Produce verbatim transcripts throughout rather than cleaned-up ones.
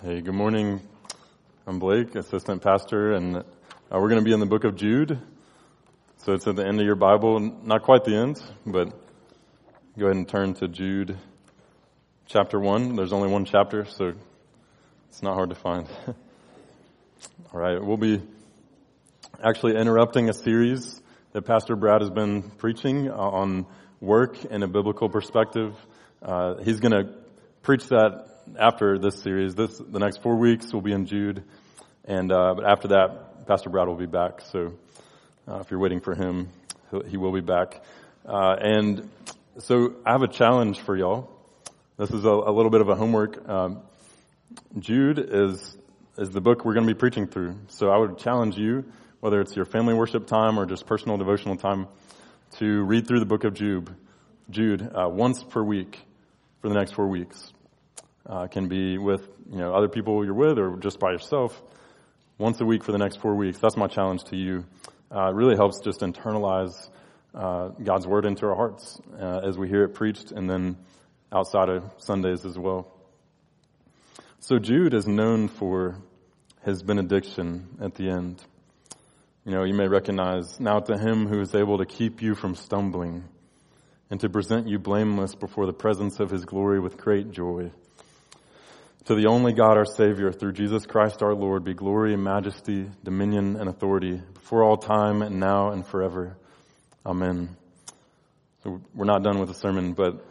Hey, good morning. I'm Blake, assistant pastor, and uh, we're going to be in the book of Jude. So it's at the end of your Bible, not quite the end, but go ahead and turn to Jude chapter one. There's only one chapter, so it's not hard to find. All right, we'll be actually interrupting a series that Pastor Brad has been preaching on work in a biblical perspective. Uh, he's going to preach that after this series. This the next four weeks will be in Jude, and uh, but after that, Pastor Brad will be back. So uh, if you're waiting for him, he will be back. Uh, and so I have a challenge for y'all. This is a, a little bit of a homework. Um, Jude is is the book we're going to be preaching through. So I would challenge you, whether it's your family worship time or just personal devotional time, to read through the book of Jude, Jude uh, once per week for the next four weeks. Uh, can be with, you know, other people you're with or just by yourself once a week for the next four weeks. That's my challenge to you. Uh, it really helps just internalize uh, God's word into our hearts uh, as we hear it preached, and then outside of Sundays as well. So Jude is known for his benediction at the end. You know, you may recognize, "Now to him who is able to keep you from stumbling and to present you blameless before the presence of his glory with great joy. To the only God, our Savior, through Jesus Christ our Lord, be glory and majesty, dominion and authority, before all time and now and forever. Amen." So we're not done with the sermon, but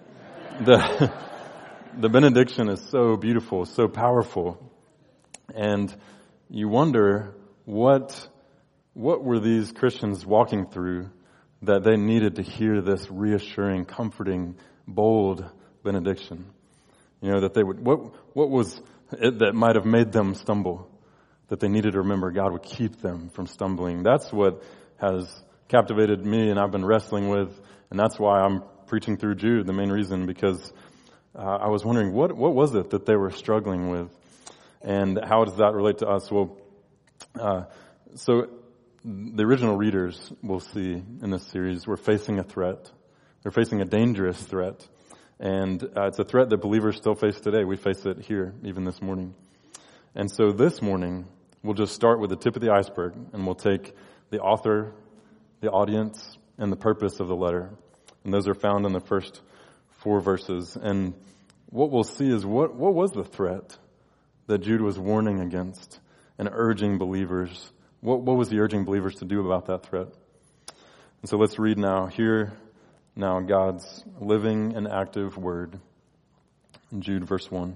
the the benediction is so beautiful, so powerful. And you wonder, what what were these Christians walking through that they needed to hear this reassuring, comforting, bold benediction? You know, that they would, what, what was it that might have made them stumble? That they needed to remember God would keep them from stumbling. That's what has captivated me and I've been wrestling with, and that's why I'm preaching through Jude, the main reason, because uh, I was wondering, what, what was it that they were struggling with? And how does that relate to us? Well, uh, so the original readers, we'll see in this series, were facing a threat. They're facing a dangerous threat. And uh, it's a threat that believers still face today. We face it here, even this morning. And so this morning, we'll just start with the tip of the iceberg, and we'll take the author, the audience, and the purpose of the letter. And those are found in the first four verses. And what we'll see is what, what was the threat that Jude was warning against and urging believers? What, what was he urging believers to do about that threat? And so let's read now. Hear now God's living and active word. In Jude verse one.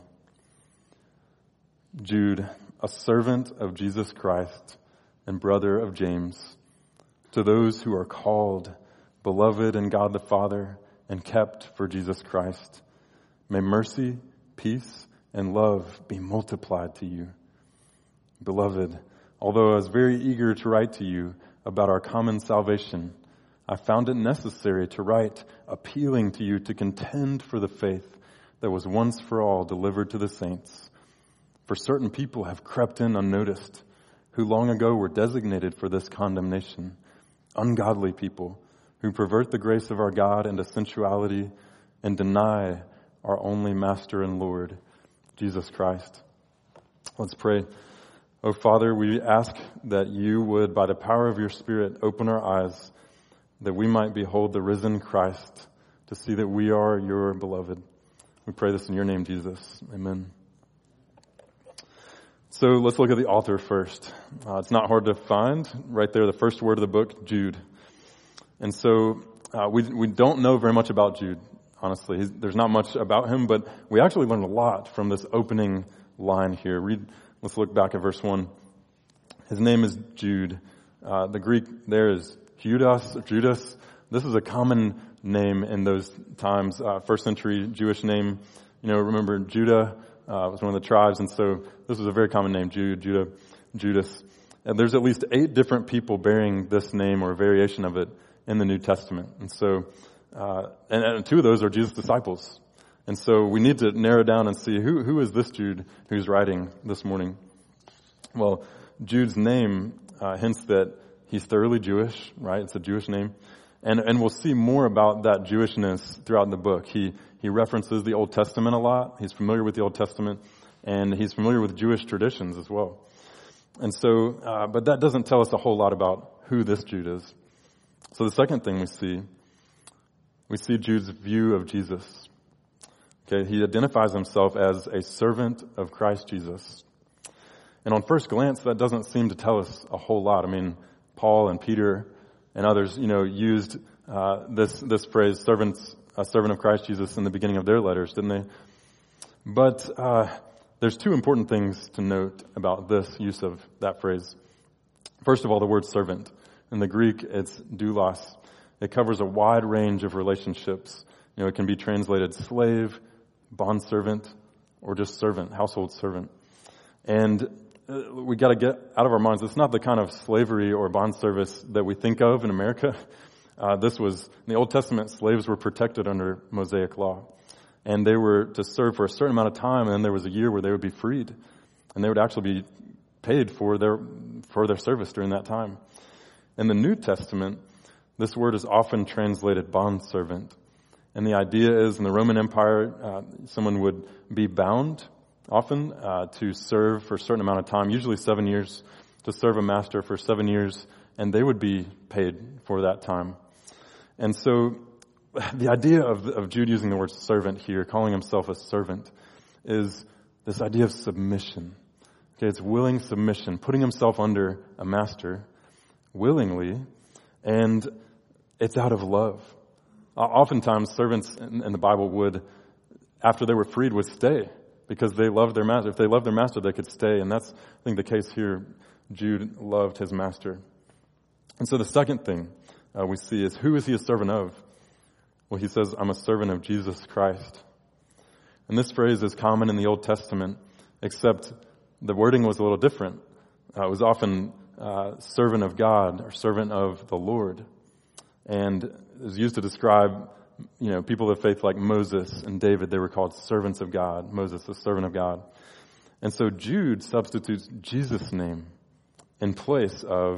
Jude, a servant of Jesus Christ and brother of James, to those who are called, beloved in God the Father, and kept for Jesus Christ, may mercy, peace, and love be multiplied to you. Beloved, although I was very eager to write to you about our common salvation, I found it necessary to write, appealing to you to contend for the faith that was once for all delivered to the saints. For certain people have crept in unnoticed, who long ago were designated for this condemnation. Ungodly people who pervert the grace of our God into sensuality and deny our only Master and Lord, Jesus Christ. Let's pray. Oh, Father, we ask that you would, by the power of your Spirit, open our eyes, that we might behold the risen Christ, to see that we are your beloved. We pray this in your name, Jesus. Amen. So let's look at the author first. Uh, it's not hard to find. Right there, the first word of the book, Jude. And so uh, we we don't know very much about Jude, honestly. He's, there's not much about him, but we actually learn a lot from this opening line here. Read. Let's look back at verse one. His name is Jude. Uh, the Greek there is Judas, Judas. This is a common name in those times, uh, first century Jewish name. You know, remember Judah uh, was one of the tribes, and so this was a very common name, Jude, Judah, Judas. And there's at least eight different people bearing this name or a variation of it in the New Testament. And so, uh, and, and two of those are Jesus' disciples. And so we need to narrow down and see who who is this Jude who's writing this morning. Well, Jude's name uh, hints that he's thoroughly Jewish, right? It's a Jewish name. And and we'll see more about that Jewishness throughout the book. He he references the Old Testament a lot. He's familiar with the Old Testament. and he's familiar with Jewish traditions as well. And so, uh, but that doesn't tell us a whole lot about who this Jude is. So the second thing we see, we see Jude's view of Jesus. Okay, he identifies himself as a servant of Christ Jesus. And on first glance, that doesn't seem to tell us a whole lot. I mean, Paul and Peter and others, you know, used uh, this this phrase, servants, a servant of Christ Jesus, in the beginning of their letters, didn't they? But uh, there's two important things to note about this use of that phrase. First of all, the word servant. In the Greek, it's doulos. It covers a wide range of relationships. You know, it can be translated slave, bondservant, or just servant, household servant. And uh, we got to get out of our minds, it's not the kind of slavery or bond service that we think of in America. Uh, this was, in the Old Testament, slaves were protected under Mosaic law. And they were to serve for a certain amount of time, and then there was a year where they would be freed. And they would actually be paid for their for their service during that time. In the New Testament, this word is often translated bondservant. And the idea is, in the Roman Empire, uh, someone would be bound often uh, to serve for a certain amount of time, usually seven years, to serve a master for seven years, and they would be paid for that time. And so the idea of, of Jude using the word servant here, calling himself a servant, is this idea of submission. Okay, it's willing submission, putting himself under a master willingly, and it's out of love. Uh, oftentimes, servants in, in the Bible would, after they were freed, would stay because they loved their master. If they loved their master, they could stay, and that's, I think, the case here. Jude loved his master. And so the second thing uh, we see is, who is he a servant of? Well, he says, I'm a servant of Jesus Christ. And this phrase is common in the Old Testament, except the wording was a little different. Uh, it was often uh, servant of God or servant of the Lord. And it was used to describe, you know, people of faith like Moses and David. They were called servants of God. Moses, the servant of God. And so Jude substitutes Jesus' name in place of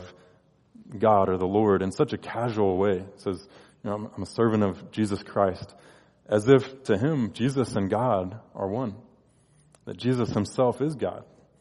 God or the Lord in such a casual way. It says, you know, I'm, I'm a servant of Jesus Christ, as if to him, Jesus and God are one. That Jesus himself is God.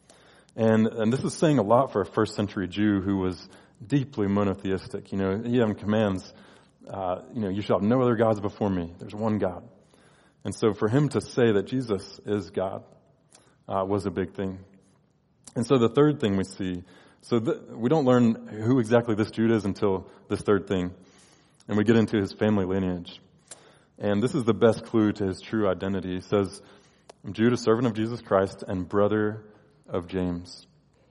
And and this is saying a lot for a first century Jew who was deeply monotheistic. You know, he even commands, uh, you know, you shall have no other gods before me. There's one God. And so for him to say that Jesus is God uh, was a big thing. And so the third thing we see, so th- we don't learn who exactly this Jude is until this third thing. And we get into his family lineage. And this is the best clue to his true identity. He says, I'm Jude, a servant of Jesus Christ and brother of James.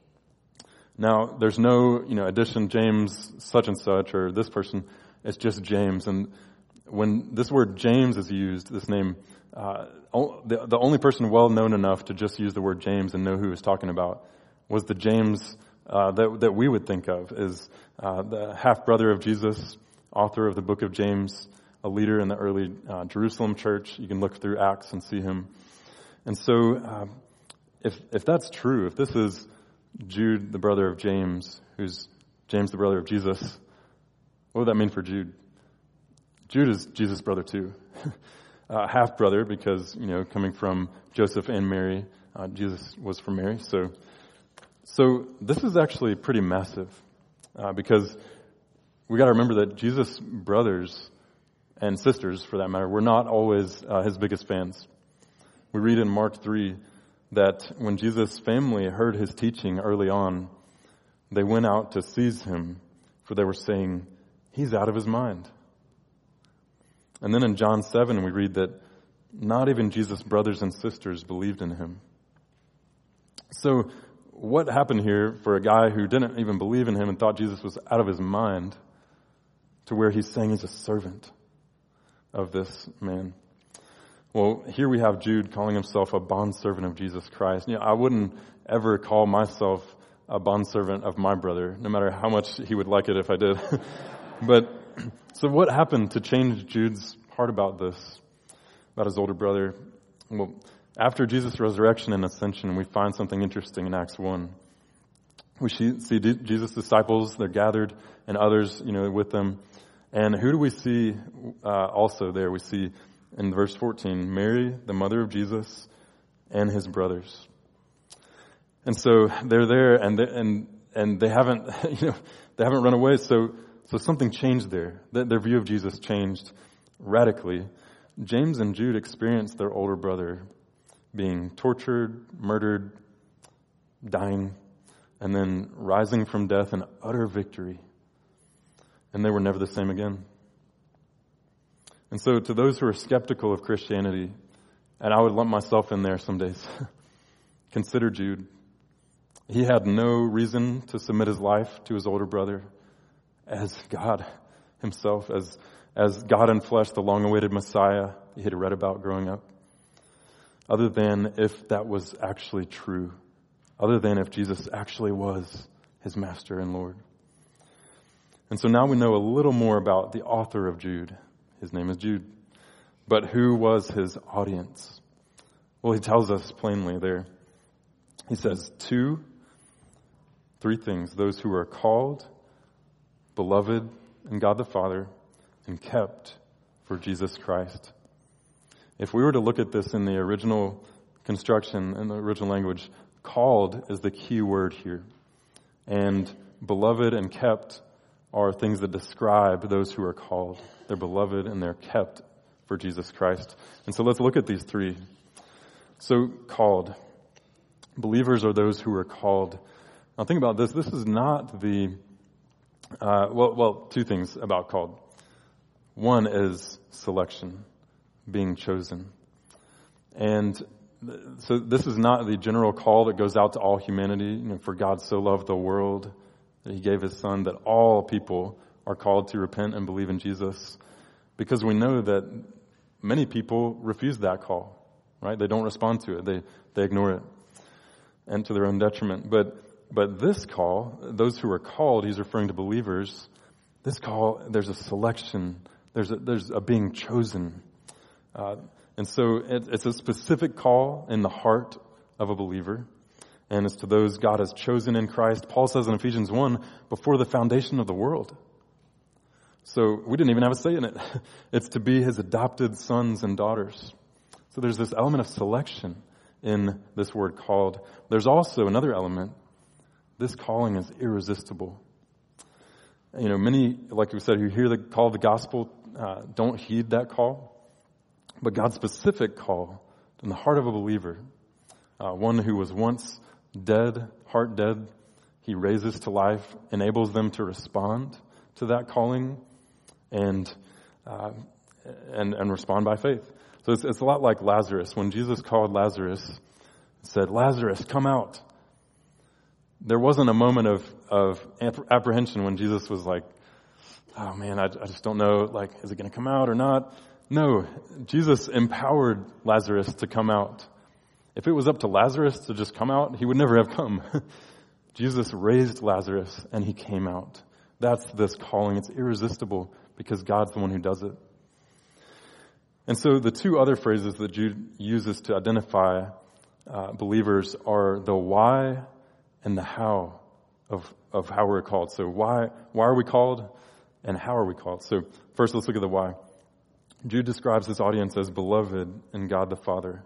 Now, there's no, you know, addition, James such and such, or this person. It's just James. And when this word James is used, this name, uh, the, the only person well known enough to just use the word James and know who he's talking about was the James uh, that, that we would think of as uh, the half-brother of Jesus, author of the book of James, a leader in the early uh, Jerusalem church. You can look through Acts and see him. And so, uh, if if that's true, if this is Jude, the brother of James, who's James, the brother of Jesus, what would that mean for Jude? Jude is Jesus' brother too. uh, half-brother because, you know, coming from Joseph and Mary, uh, Jesus was from Mary. So, so this is actually pretty massive uh, because we got to remember that Jesus' brothers and sisters, for that matter, were not always uh, his biggest fans. We read in Mark three that when Jesus' family heard his teaching early on, they went out to seize him, for they were saying, he's out of his mind. And then in John seven, we read that not even Jesus' brothers and sisters believed in him. So what happened here for a guy who didn't even believe in him and thought Jesus was out of his mind to where he's saying he's a servant of this man? Well, here we have Jude calling himself a bondservant of Jesus Christ. You know, I wouldn't ever call myself a bondservant of my brother, no matter how much he would like it if I did. But, so what happened to change Jude's heart about this, about his older brother? Well, after Jesus' resurrection and ascension, we find something interesting in Acts one. We see, see Jesus' disciples, they're gathered, and others, you know, with them. And who do we see uh, also there? We see in verse fourteen, Mary, the mother of Jesus, and his brothers. And so they're there, and they, and and they haven't, you know, they haven't run away. So so something changed there. Their, their view of Jesus changed radically. James and Jude experienced their older brother being tortured, murdered, dying, and then rising from death in utter victory. And they were never the same again. And so to those who are skeptical of Christianity, and I would lump myself in there some days, consider Jude. He had no reason to submit his life to his older brother as God himself, as, as God in flesh, the long-awaited Messiah he had read about growing up, other than if that was actually true, other than if Jesus actually was his master and Lord. And so now we know a little more about the author of Jude. His name is Jude. But who was his audience? Well, he tells us plainly there. He says two, three things. Those who are called, beloved in God the Father, and kept for Jesus Christ. If we were to look at this in the original construction, in the original language, called is the key word here. And beloved and kept are things that describe those who are called. They're beloved and they're kept for Jesus Christ. And so let's look at these three. So called. Believers are those who are called. Now think about this. This is not the, uh, well, well, two things about called. One is selection, being chosen. And so this is not the general call that goes out to all humanity. You know, for God so loved the world that he gave his son, that all people are called to repent and believe in Jesus. Because we know that many people refuse that call, right? They don't respond to it. They, they ignore it, and to their own detriment. But, but this call, those who are called, he's referring to believers. This call, there's a selection. There's a, there's a being chosen. Uh, and so it, it's a specific call in the heart of a believer. And it's to those God has chosen in Christ. Paul says in Ephesians one, before the foundation of the world. So we didn't even have a say in it. It's to be his adopted sons and daughters. So there's this element of selection in this word called. There's also another element. This calling is irresistible. You know, many, like we said, who hear the call of the gospel, uh, don't heed that call. But God's specific call in the heart of a believer, uh, one who was once dead, heart dead, he raises to life, enables them to respond to that calling and uh, and and respond by faith. So it's, it's a lot like Lazarus. When Jesus called Lazarus, said, Lazarus, come out. There wasn't a moment of, of apprehension when Jesus was like, oh man, I, I just don't know, like, is it going to come out or not? No, Jesus empowered Lazarus to come out. If it was up to Lazarus to just come out, he would never have come. Jesus raised Lazarus and he came out. That's this calling. It's irresistible because God's the one who does it. And so the two other phrases that Jude uses to identify uh, believers are the why and the how of, of how we're called. So why, why are we called and how are we called? So first let's look at the why. Jude describes this audience as beloved in God the Father.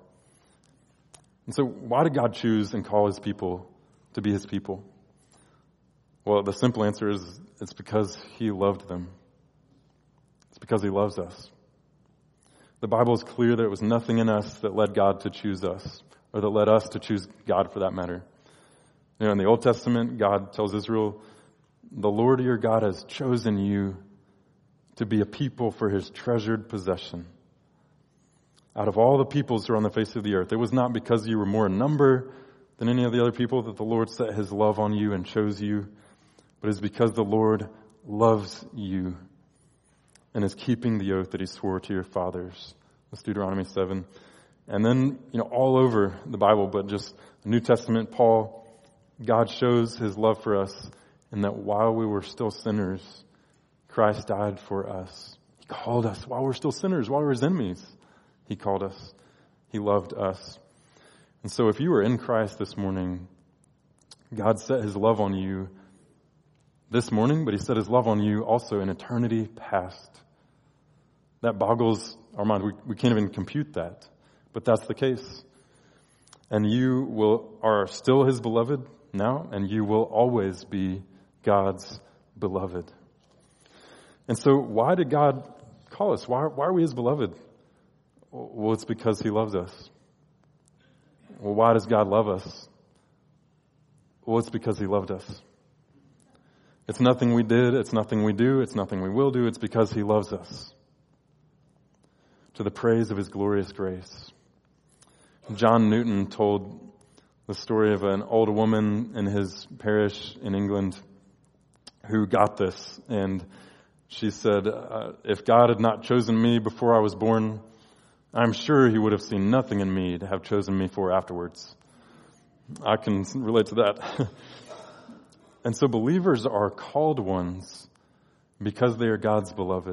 And so why did God choose and call his people to be his people? Well, the simple answer is it's because he loved them. It's because he loves us. The Bible is clear that it was nothing in us that led God to choose us, or that led us to choose God for that matter. You know, in the Old Testament, God tells Israel, the Lord your God has chosen you to be a people for his treasured possession. Out of all the peoples who are on the face of the earth, it was not because you were more in number than any of the other people that the Lord set his love on you and chose you, but it's because the Lord loves you and is keeping the oath that he swore to your fathers. That's Deuteronomy seven. And then, you know, all over the Bible, but just the New Testament, Paul, God shows his love for us in that while we were still sinners, Christ died for us. He called us while we're still sinners, while we're his enemies. He called us. He loved us. And so if you are in Christ this morning, God set his love on you this morning, but he set his love on you also in eternity past. That boggles our mind. We, we can't even compute that, but that's the case. and you will are still his beloved now, and you will always be God's beloved. And so why did God call us? Why, why are we his beloved? Well, it's because he loves us. Well, why does God love us? Well, it's because he loved us. It's nothing we did. It's nothing we do. It's nothing we will do. It's because he loves us. To the praise of his glorious grace. John Newton told the story of an old woman in his parish in England who got this. And she said, uh, if God had not chosen me before I was born, I'm sure he would have seen nothing in me to have chosen me for afterwards. I can relate to that. And so believers are called ones because they are God's beloved.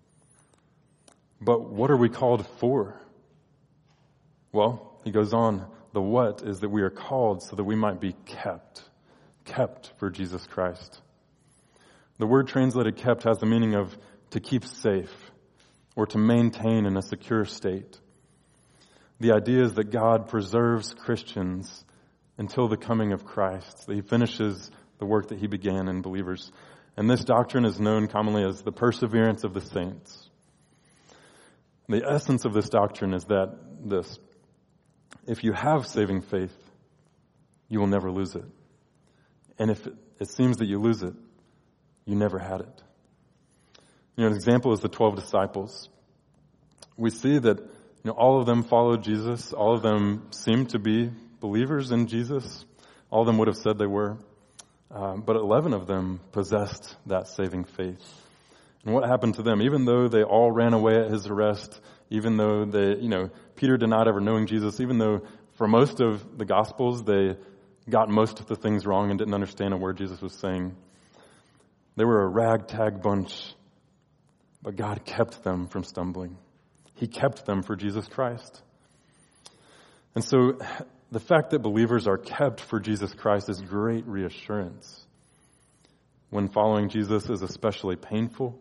But what are we called for? Well, he goes on, the what is that we are called so that we might be kept, kept for Jesus Christ. The word translated kept has the meaning of to keep safe or to maintain in a secure state. The idea is that God preserves Christians until the coming of Christ, that he finishes the work that he began in believers. And this doctrine is known commonly as the perseverance of the saints. The essence of this doctrine is that this, if you have saving faith, you will never lose it. And if it, it seems that you lose it, you never had it. You know, an example is the twelve disciples. We see that, you know, all of them followed Jesus. All of them seemed to be believers in Jesus. All of them would have said they were. Um, but eleven of them possessed that saving faith. And what happened to them? Even though they all ran away at his arrest, even though they, you know, Peter denied ever knowing Jesus, even though for most of the Gospels they got most of the things wrong and didn't understand a word Jesus was saying, they were a ragtag bunch, but God kept them from stumbling. He kept them for Jesus Christ. And so the fact that believers are kept for Jesus Christ is great reassurance. When following Jesus is especially painful,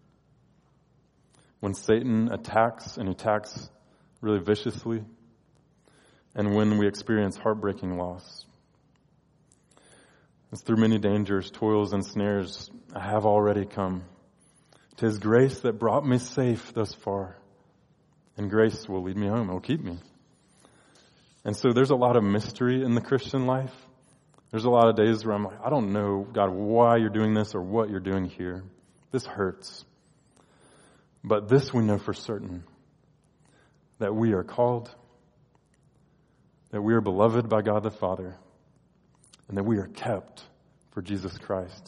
when Satan attacks and attacks really viciously, and when we experience heartbreaking loss. It's through many dangers, toils, and snares I have already come. 'Tis grace that brought me safe thus far, and grace will lead me home. It will keep me. And so there's a lot of mystery in the Christian life. There's a lot of days where I'm like, I don't know, God, why you're doing this or what you're doing here. This hurts. But this we know for certain, that we are called, that we are beloved by God the Father, and that we are kept for Jesus Christ.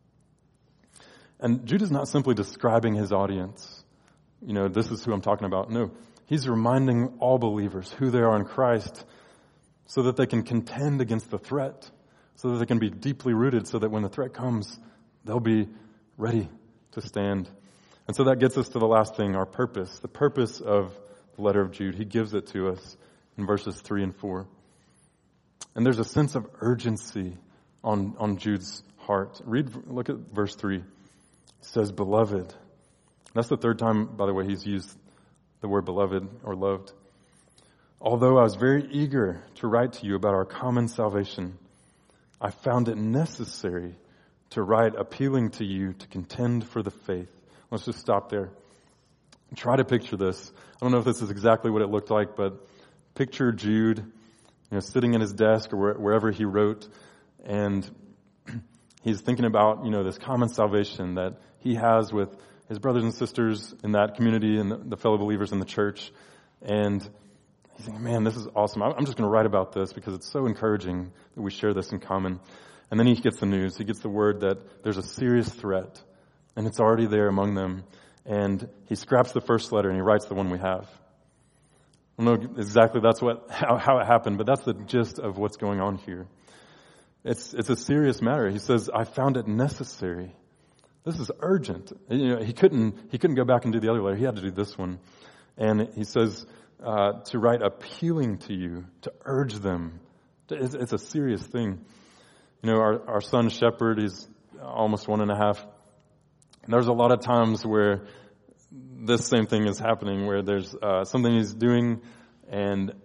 And Jude is not simply describing his audience. You know, this is who I'm talking about. No, he's reminding all believers who they are in Christ so that they can contend against the threat, so that they can be deeply rooted, so that when the threat comes, they'll be ready to stand. And so that gets us to the last thing, our purpose, the purpose of the letter of Jude. He gives it to us in verses three and four. And there's a sense of urgency on, on Jude's heart. Read, look at verse three. It says, beloved. That's the third time, by the way, he's used the word beloved or loved. Although I was very eager to write to you about our common salvation, I found it necessary to write appealing to you to contend for the faith. Let's just stop there. Try to picture this. I don't know if this is exactly what it looked like, but picture Jude, you know, sitting at his desk or wherever he wrote, and he's thinking about, you know, this common salvation that he has with his brothers and sisters in that community and the fellow believers in the church. And he's thinking, man, this is awesome. I'm just going to write about this because it's so encouraging that we share this in common. And then he gets the news. He gets the word that there's a serious threat, and it's already there among them. And he scraps the first letter and he writes the one we have. I don't know exactly that's what how, how it happened, but that's the gist of what's going on here. It's it's a serious matter. He says, I found it necessary. This is urgent. You know, he couldn't he couldn't go back and do the other letter. He had to do this one. And he says uh, to write appealing to you, to urge them. It's, it's a serious thing. You know, our, our son Shepherd, he's almost one and a half. And there's a lot of times where this same thing is happening, where there's uh, something he's doing, and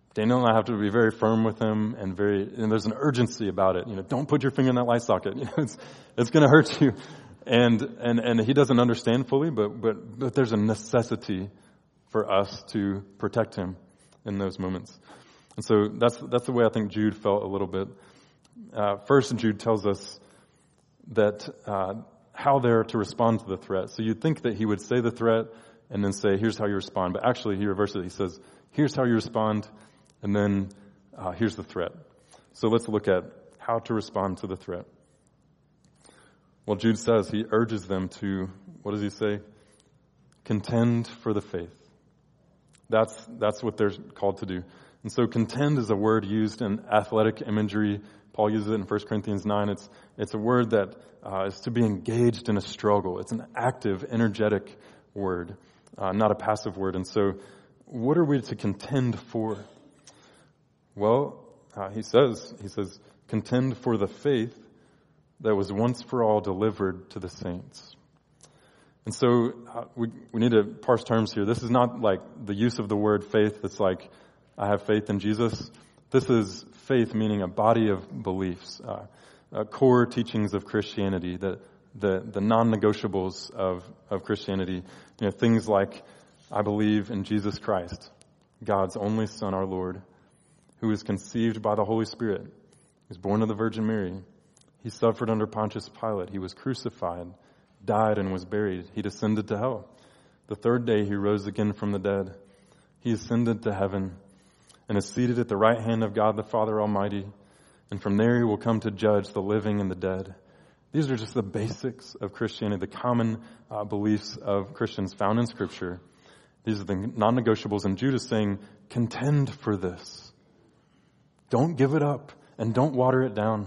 Daniel and I have to be very firm with him, and very, and there's an urgency about it. You know, don't put your finger in that light socket. You know, it's, it's going to hurt you. And, and, and he doesn't understand fully, but, but, but there's a necessity for us to protect him in those moments. And so that's, that's the way I think Jude felt a little bit. Uh, first, Jude tells us that, uh, how they're to respond to the threat. So you'd think that he would say the threat and then say, here's how you respond. But actually he reverses it. He says, here's how you respond, and then uh, here's the threat. So let's look at how to respond to the threat. Well, Jude says he urges them to, what does he say? Contend for the faith. That's, that's what they're called to do. And so contend is a word used in athletic imagery. Paul uses it in First Corinthians nine. It's, it's a word that uh, is to be engaged in a struggle. It's an active, energetic word, uh, not a passive word. And so what are we to contend for? Well, uh, he says, he says, contend for the faith that was once for all delivered to the saints. And so uh, we, we need to parse terms here. This is not like the use of the word faith that's like, I have faith in Jesus. This is faith meaning a body of beliefs, uh, uh, core teachings of Christianity, the, the, the non-negotiables of, of Christianity. You know, things like, I believe in Jesus Christ, God's only Son, our Lord, who was conceived by the Holy Spirit, who was born of the Virgin Mary. He suffered under Pontius Pilate. He was crucified, died, and was buried. He descended to hell. The third day he rose again from the dead. He ascended to heaven and is seated at the right hand of God the Father Almighty. And from there he will come to judge the living and the dead. These are just the basics of Christianity, the common uh, beliefs of Christians found in Scripture. These are the non-negotiables. And Jude is saying, contend for this. Don't give it up and don't water it down.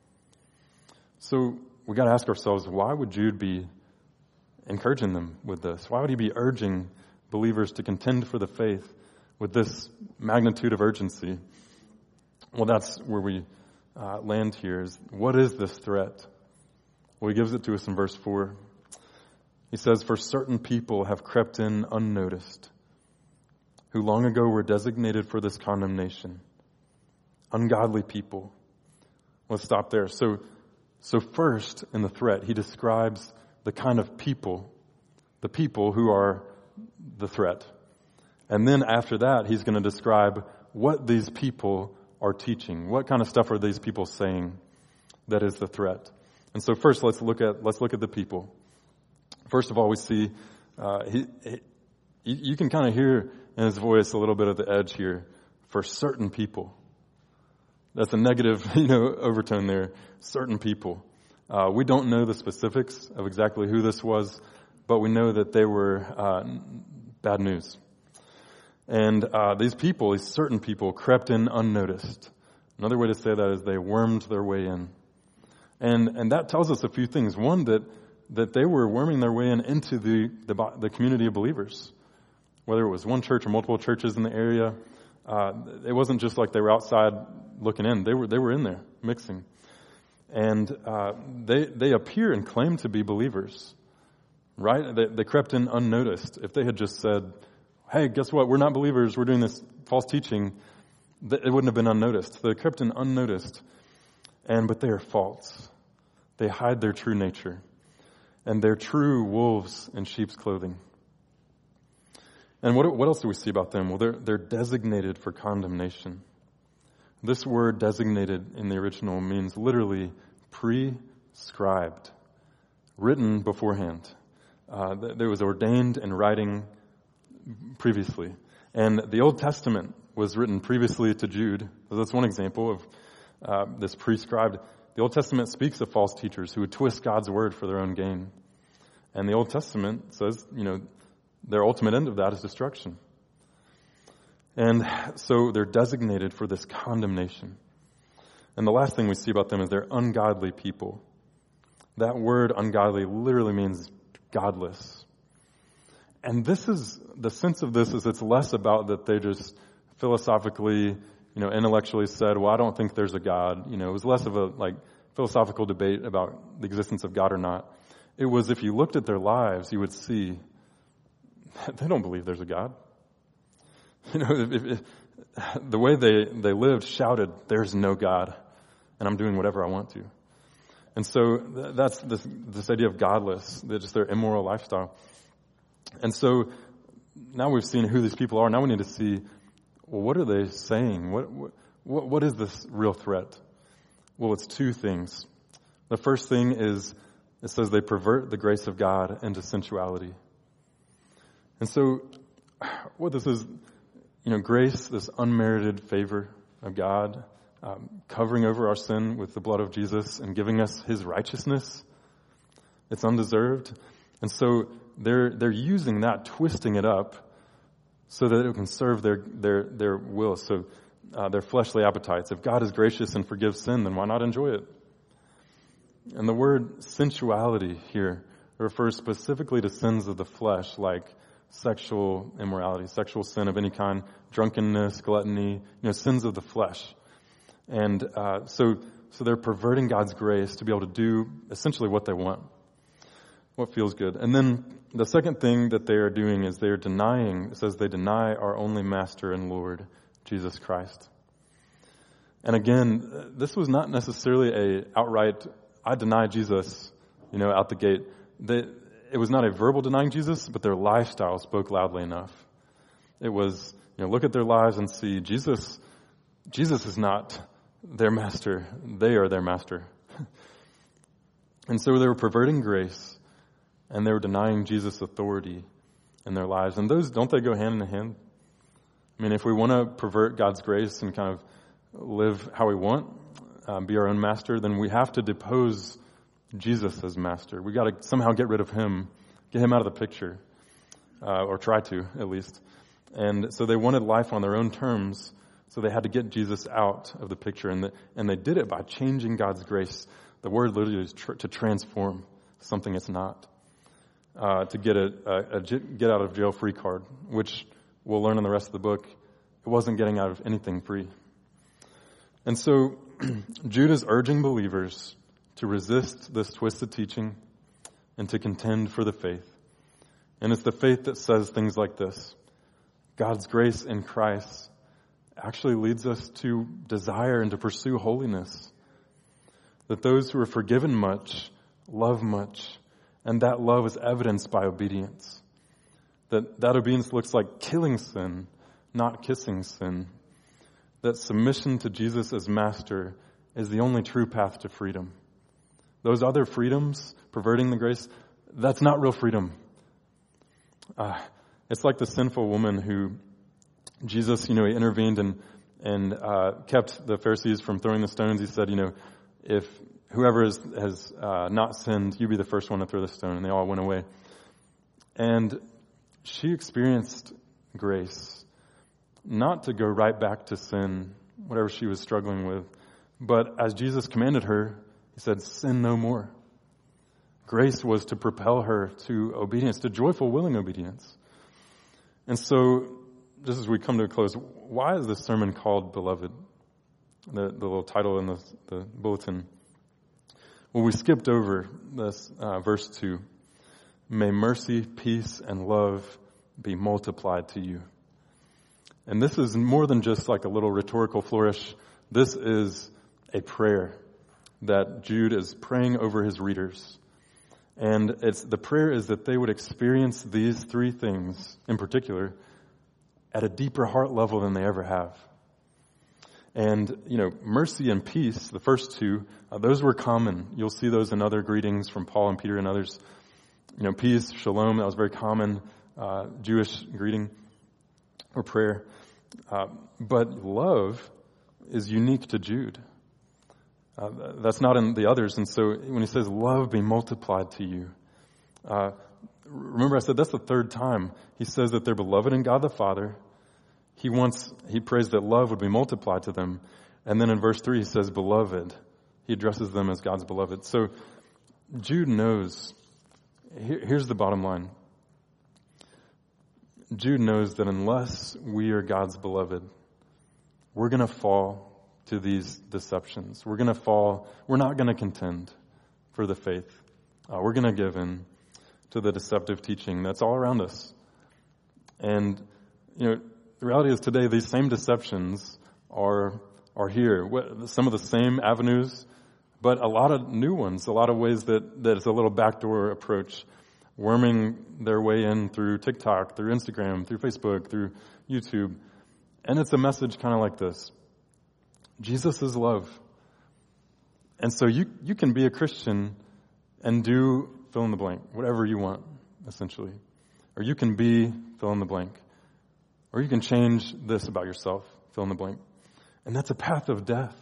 So we got to ask ourselves, why would Jude be encouraging them with this? Why would he be urging believers to contend for the faith with this magnitude of urgency? Well, that's where we uh, land here. Is what is this threat? Well, he gives it to us in verse four. He says, for certain people have crept in unnoticed, who long ago were designated for this condemnation. Ungodly people. Let's stop there. So, so first in the threat, he describes the kind of people, the people who are the threat. And then after that, he's going to describe what these people are teaching. What kind of stuff are these people saying that is the threat? And so first, let's look at let's look at the people. First of all, we see uh, he, he you can kind of hear in his voice a little bit of the edge here. For certain people, that's a negative, you know, overtone there. Certain people. Uh, we don't know the specifics of exactly who this was, but we know that they were uh, bad news. And uh, these people, these certain people, crept in unnoticed. Another way to say that is they wormed their way in. And and that tells us a few things. One, that that they were worming their way in into the, the, the community of believers. Whether it was one church or multiple churches in the area, uh, it wasn't just like they were outside looking in. They were they were in there, mixing. And uh, they they appear and claim to be believers, right? They, they crept in unnoticed. If they had just said, hey, guess what? We're not believers. We're doing this false teaching. It wouldn't have been unnoticed. They crept in unnoticed. And, but they are false. They hide their true nature. And they're true wolves in sheep's clothing. And what, what else do we see about them? Well, they're, they're designated for condemnation. This word designated in the original means literally prescribed, written beforehand. Uh, there was ordained in writing previously. And the Old Testament was written previously to Jude. So that's one example of uh, this prescribed. The Old Testament speaks of false teachers who would twist God's word for their own gain. And the Old Testament says, you know, their ultimate end of that is destruction. And so they're designated for this condemnation. And the last thing we see about them is they're ungodly people. That word ungodly literally means godless. And this is, the sense of this is it's less about that they just philosophically, you know, intellectually said, well, I don't think there's a God. You know, it was less of a, like, philosophical debate about the existence of God or not. It was, if you looked at their lives, you would see they don't believe there's a God. You know, if, if, the way they, they lived shouted, "There's no God, and I'm doing whatever I want to." And so that's this, this idea of godless, just their immoral lifestyle. And so now we've seen who these people are. Now we need to see, well, what are they saying? What, what, what is this real threat? Well, it's two things. The first thing is, it says they pervert the grace of God into sensuality. And so what this is, you know, grace, this unmerited favor of God, um, covering over our sin with the blood of Jesus and giving us his righteousness. It's undeserved. And so they're, they're using that, twisting it up so that it can serve their, their, their will. So, uh, their fleshly appetites. If God is gracious and forgives sin, then why not enjoy it? And the word sensuality here refers specifically to sins of the flesh, like sexual immorality, sexual sin of any kind, drunkenness, gluttony, you know, sins of the flesh. And uh, so, so they're perverting God's grace to be able to do essentially what they want, what feels good. And then the second thing that they are doing is they are denying. It says they deny our only Master and Lord, Jesus Christ. And again, this was not necessarily a outright, I deny Jesus, you know, out the gate. They, it was not a verbal denying Jesus, but their lifestyle spoke loudly enough. It was, you know, look at their lives and see Jesus, Jesus is not their master. They are their master. And so they were perverting grace, and they were denying Jesus' authority in their lives. And those, don't they go hand in hand? I mean, if we want to pervert God's grace and kind of live how we want, um, be our own master, then we have to depose Jesus as master. We got to somehow get rid of him, get him out of the picture, uh, or try to at least. And so they wanted life on their own terms, so they had to get Jesus out of the picture, and the, and they did it by changing God's grace. The word literally is tr- to transform something it's not, uh, to get a, a, a get out of jail free card, which we'll learn in the rest of the book. It wasn't getting out of anything free. And so Jude is urging believers to resist this twisted teaching and to contend for the faith. And it's the faith that says things like this: God's grace in Christ actually leads us to desire and to pursue holiness. That those who are forgiven much love much, and that love is evidenced by obedience. That that obedience looks like killing sin, not kissing sin. That submission to Jesus as master is the only true path to freedom. Those other freedoms, perverting the grace, that's not real freedom. Uh, it's like the sinful woman who Jesus, you know, he intervened and and uh, kept the Pharisees from throwing the stones. He said, you know, if whoever is, has uh, not sinned, you be the first one to throw the stone. And they all went away. And she experienced grace, not to go right back to sin, whatever she was struggling with, but as Jesus commanded her, he said, sin no more. Grace was to propel her to obedience, to joyful, willing obedience. And so, just as we come to a close, why is this sermon called Beloved? The, the little title in the, the bulletin. Well, we skipped over this uh, verse two. May mercy, peace, and love be multiplied to you. And this is more than just like a little rhetorical flourish. This is a prayer that Jude is praying over his readers. And it's the prayer is that they would experience these three things in particular at a deeper heart level than they ever have. And, you know, mercy and peace, the first two, uh, those were common. You'll see those in other greetings from Paul and Peter and others. You know, peace, shalom, that was very common uh, Jewish greeting or prayer. Uh, but love is unique to Jude. Uh, that's not in the others. And so when he says love be multiplied to you, uh, remember I said that's the third time. He says that they're beloved in God the Father. He wants, he prays that love would be multiplied to them. And then in verse three, he says beloved. He addresses them as God's beloved. So Jude knows, here, here's the bottom line. Jude knows that unless we are God's beloved, we're going to fall to these deceptions. We're going to fall, we're not going to contend for the faith. Uh, we're going to give in to the deceptive teaching that's all around us. And, you know, the reality is today these same deceptions are are here. Some of the same avenues, but a lot of new ones, a lot of ways that, that it's a little backdoor approach, worming their way in through TikTok, through Instagram, through Facebook, through YouTube. And it's a message kind of like this. Jesus is love. And so you, you can be a Christian and do fill in the blank, whatever you want, essentially. Or you can be fill in the blank. Or you can change this about yourself, fill in the blank. And that's a path of death.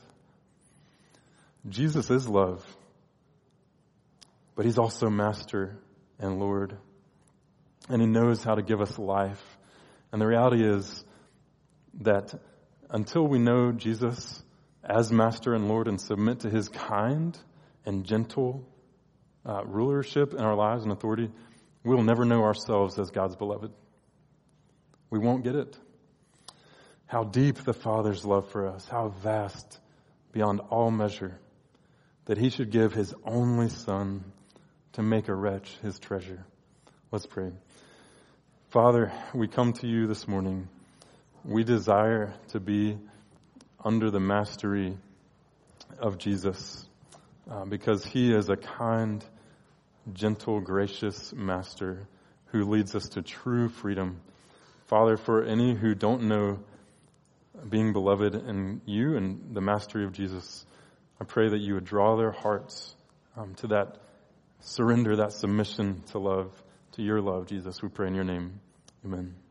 Jesus is love. But he's also master and Lord. And he knows how to give us life. And the reality is that until we know Jesus as master and Lord and submit to his kind and gentle uh, rulership in our lives and authority, we'll never know ourselves as God's beloved. We won't get it. How deep the Father's love for us, how vast beyond all measure, that he should give his only Son to make a wretch his treasure. Let's pray. Father, we come to you this morning. We desire to be under the mastery of Jesus uh, because he is a kind, gentle, gracious master who leads us to true freedom. Father, for any who don't know being beloved in you and the mastery of Jesus, I pray that you would draw their hearts um, to that surrender, that submission to love, to your love, Jesus. We pray in your name. Amen.